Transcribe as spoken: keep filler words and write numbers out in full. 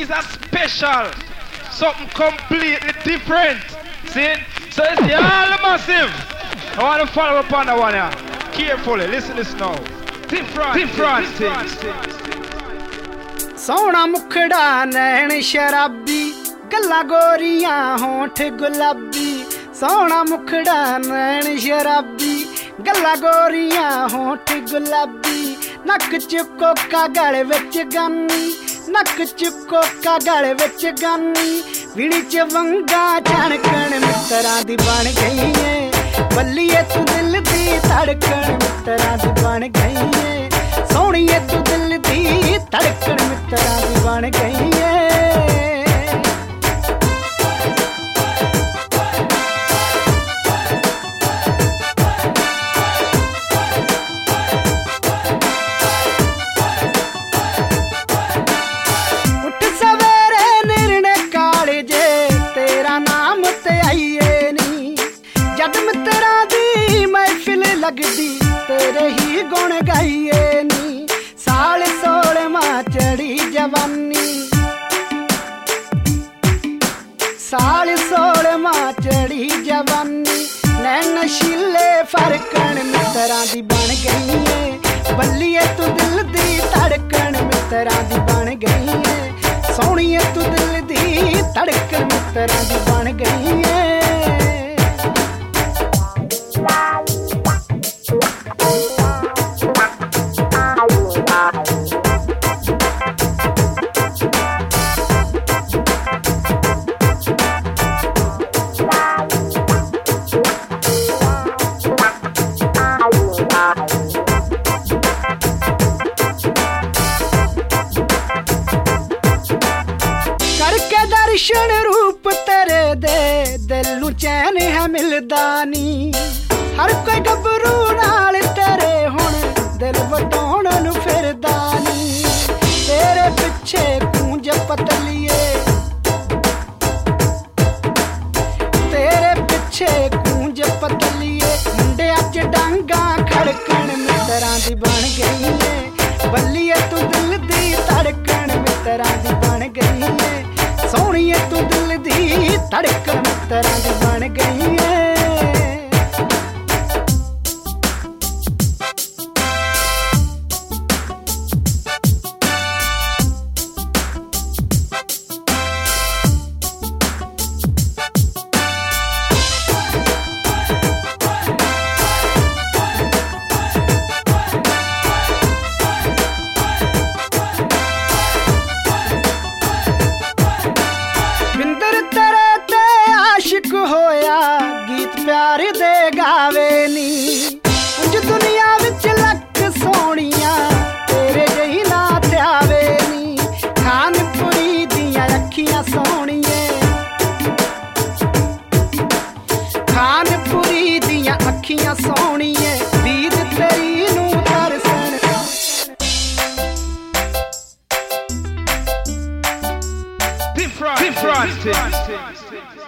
is a special, something completely different. See? So it's the all massive. I want to follow up on that one here. Carefully, listen to this now. Different, different, different things. सोना मुखड़ा नैन शराबी गल्ला गोरियां होंठ गुलाबी सोना मुखड़ा नैन शराबी गल्ला गोरियां होंठ गुलाबी नक चुको का गल विच गानी नक चुको का गल विच गानी विणी च वंगा झणकण मित्तरां दी बन गई है बल्लीए तू दिल दी धड़कन मित्तरां दी बन गई है सोहणीए तू दिल दी धड़कन मित्तरां दी बन गई है उठ सवेरे निर्णे काले जे तेरा नाम ते आईए नी जद मित्तरां दी महफिल लगदी तेरे ही गुण गाइए नी साल सोले मां चढ़ी जवानी साल सोले मां चढ़ी जवानी नैन शीले फरकन मित्तरां दी बन गई है बल्लीए तू दिल दी धड़कन मित्तरां दी बन गई है सोहणीए तू दिल दी धड़कन मित्तरां दी बन गई है दर्शन रूप तेरे दे दिल नू चैन है मिलदा नी हर कोई गबरू नाल तेरे हुण दिल वटाउण नू फिरदा नी तेरे पिछे कूंज पतलिए तेरे पिछे कूंज पतलिए मुंडिया च डांगा खड़कन मित्तरां दी बन गई है बल्लीए तू दिल दी धड़कन मित्तरां दी बन गई है सोहणीए तू दिल दी धड़कन मित्तरां दी बन गई है होया गीत प्यार दे गावे नी उंज दुनिया विच लख सोहणियां तेरे जही ना त्यावे नी खानपुरी दियां अखियां सोहणिए खानपुरी दियां अखियां सोहणिए दीद तेरी नू तरसन different, different, different.